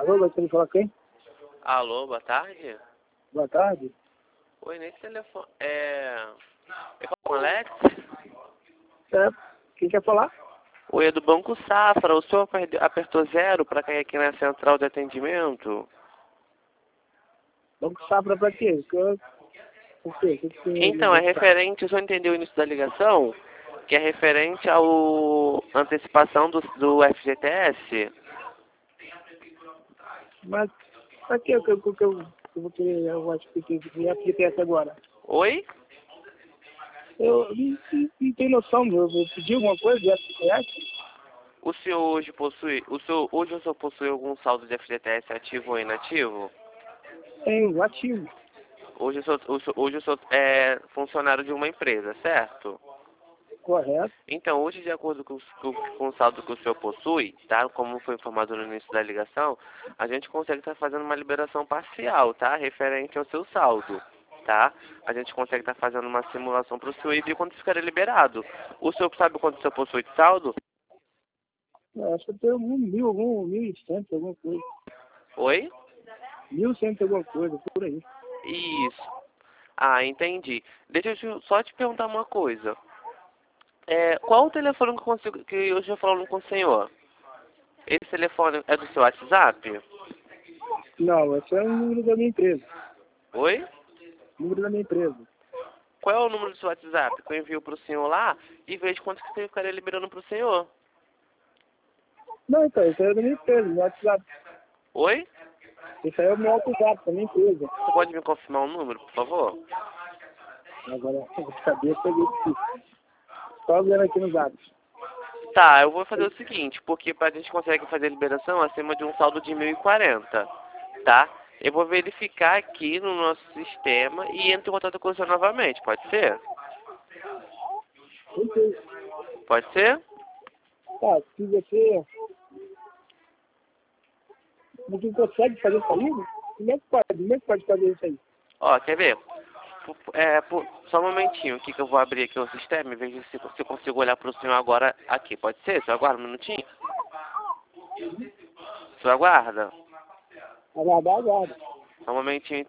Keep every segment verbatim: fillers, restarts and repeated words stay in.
Alô, gostaria de falar com quem? Alô, boa tarde. Boa tarde. Oi, nesse telefone. É. Eu falo com o Alex? É, quem quer falar? Oi, é do Banco Safra. O senhor aperde- apertou zero para cair aqui na central de atendimento? Banco Safra pra quê? Que eu- Por quê? O que que tem no Então, é Banco Safra? referente. O senhor entendeu o início da ligação? Que é referente ao antecipação do, do F G T S? Mas pra quê que eu, que eu, que eu, que eu vou querer, eu acho que tem que F G T S agora? Oi? Eu não, não, não tenho noção, eu vou pedir alguma coisa de F G T S? O senhor hoje possui. O senhor, hoje o senhor possui algum saldo de F G T S ativo ou inativo? Tenho, ativo. Hoje o senhor, o senhor- hoje o senhor é funcionário de uma empresa, certo? Correto. Então, hoje, de acordo com, os- com- com o saldo que o senhor possui, tá? Como foi informado no início da ligação, a gente consegue estar fazendo uma liberação parcial, tá? Referente ao seu saldo, tá? A gente consegue estar fazendo uma simulação para o senhor e ver quando ficará liberado. O senhor sabe quanto o senhor possui de saldo? Eu acho que eu tenho um mil, algum, mil e cento, alguma coisa. Oi? Mil cento, alguma coisa, por aí. Isso. Ah, entendi. Deixa eu te- só te perguntar uma coisa. É, qual o telefone que eu consigo, que eu já falando com o senhor? Esse telefone é do seu WhatsApp? Não, esse é o número da minha empresa. Oi? Número da minha empresa. Qual é o número do seu WhatsApp que eu envio para o senhor lá e vejo quanto que você ficaria liberando para o senhor? Não, então, esse aí é da minha empresa, meu WhatsApp. Oi? Esse aí é o meu WhatsApp da minha empresa. Você pode me confirmar o número, por favor? Agora, de cabeça, eu peguei difícil. Só vendo aqui nos dados. Tá, eu vou fazer o seguinte, porque a gente consegue fazer a liberação acima de um saldo de mil e quarenta, tá? Eu vou verificar aqui no nosso sistema e entro em contato com o senhor novamente, pode ser? Ok. Pode ser? Tá, se você não consegue fazer isso aí, como é que pode? Como é que pode fazer isso aí? Ó, quer ver? Por- É, por- só um momentinho aqui que eu vou abrir aqui o sistema e vejo se, se eu consigo olhar para o senhor agora aqui. Pode ser? Senhor aguarda um minutinho? Senhor aguarda? Aguardar, aguarda. Só um momentinho.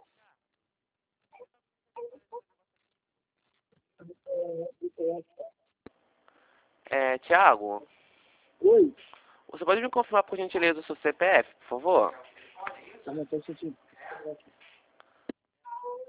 É, Tiago, Oi? você pode me confirmar por gentileza o seu C P F, por favor? Tá, não tô sentindo.